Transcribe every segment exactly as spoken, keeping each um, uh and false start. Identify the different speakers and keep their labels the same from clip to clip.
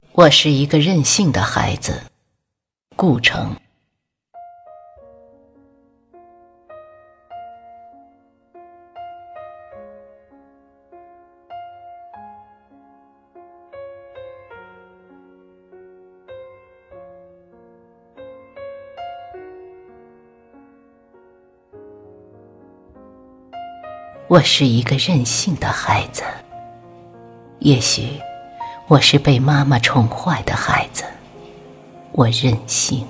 Speaker 1: 我是一个任性的孩子，顾城。我是一个任性的孩子，也许我是被妈妈宠坏的孩子，我任性。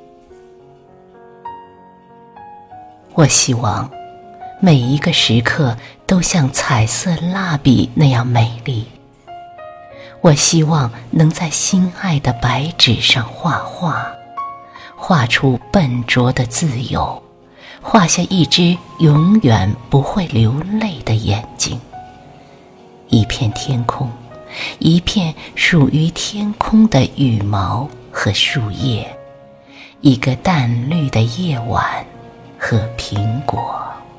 Speaker 1: 我希望每一个时刻都像彩色蜡笔那样美丽。我希望能在心爱的白纸上画画，画出笨拙的自由，画下一只永远不会流泪的眼睛。一片天空，一片属于天空的羽毛和树叶，一个淡绿的夜晚和苹果。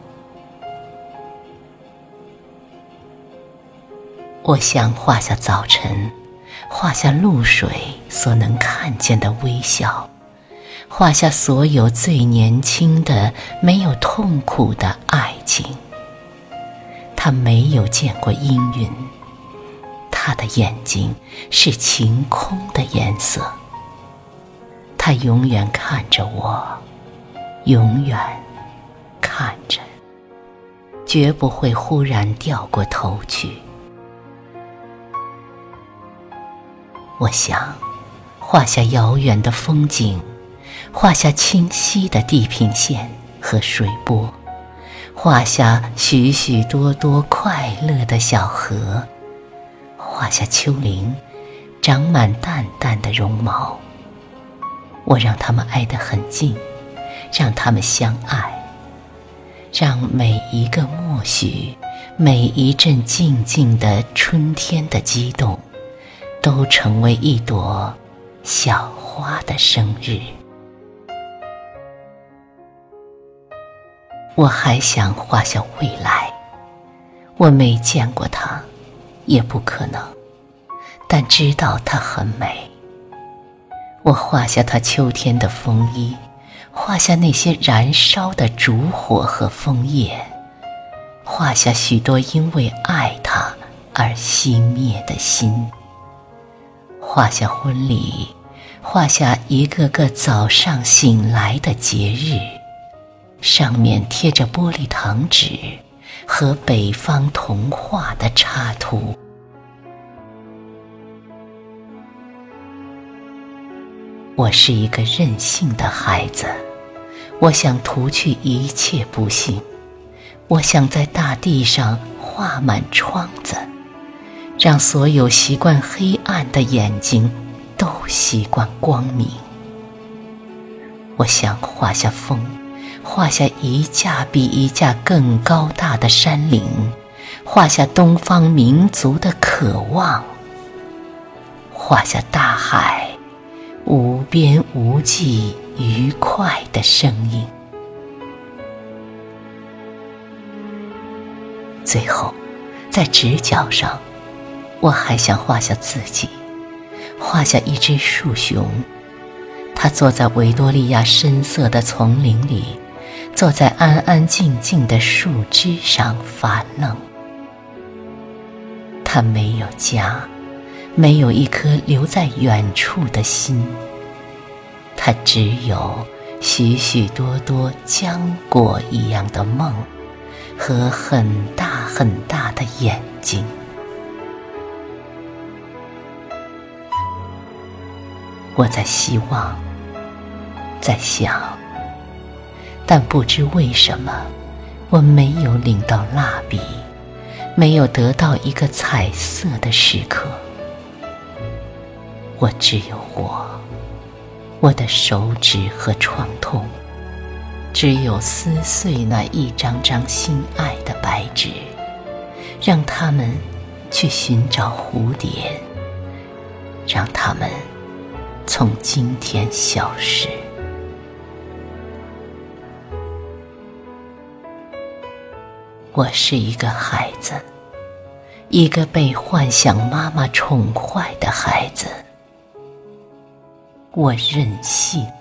Speaker 1: 我想画下早晨，画下露水所能看见的微笑，画下所有最年轻的没有痛苦的爱情。他没有见过阴云，他的眼睛是晴空的颜色。他永远看着我，永远看着，绝不会忽然掉过头去。我想画下遥远的风景，画下清晰的地平线和水波，画下许许多多快乐的小河，画下丘陵长满淡淡的绒毛。我让它们挨得很近，让它们相爱，让每一个默许，每一阵静静的春天的激动，都成为一朵小花的生日。我还想画下未来，我没见过它，也不可能，但知道它很美。我画下它秋天的风衣，画下那些燃烧的烛火和枫叶，画下许多因为爱它而熄灭的心。画下婚礼，画下一个个早上醒来的节日，上面贴着玻璃糖纸和北方童话的插图。我是一个任性的孩子，我想涂去一切不幸，我想在大地上画满窗子，让所有习惯黑暗的眼睛都习惯光明。我想画下风，画下一架比一架更高大的山岭，画下东方民族的渴望，画下大海无边无际愉快的声音。最后在直角上，我还想画下自己，画下一只树熊，它坐在维多利亚深色的丛林里，坐在安安静静的树枝上发愣。它没有家，没有一颗留在远处的心，它只有许许多多浆果一样的梦和很大很大的眼睛。我在希望，在想，但不知为什么，我没有领到蜡笔，没有得到一个彩色的时刻。我只有我，我的手指和创痛，只有撕碎那一张张心爱的白纸，让他们去寻找蝴蝶，让他们从今天消失。我是一个孩子，一个被幻想妈妈宠坏的孩子， 我任性。